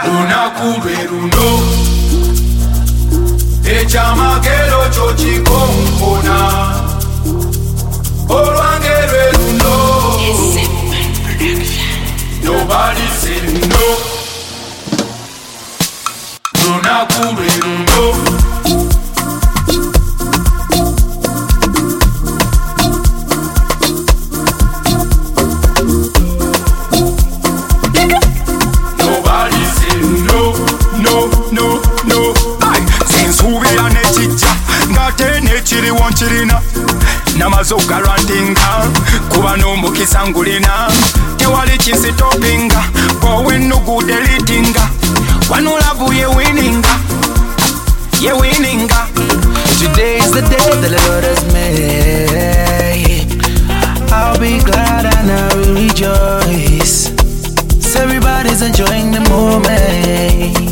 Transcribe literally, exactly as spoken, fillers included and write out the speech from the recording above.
lunaku lwe luno ekyamagero kyo kikonkona olwange lwe luno nobody said no lunaku lwe luno Chirina namazoka randinga kuba n'omukisa ngulina tewali kinsitopinga wowe nugu deletinga wano love ye winninga ye winninga. Today is the day that the Lord has made. I'll be glad and I will rejoice. So everybody's enjoying the moment.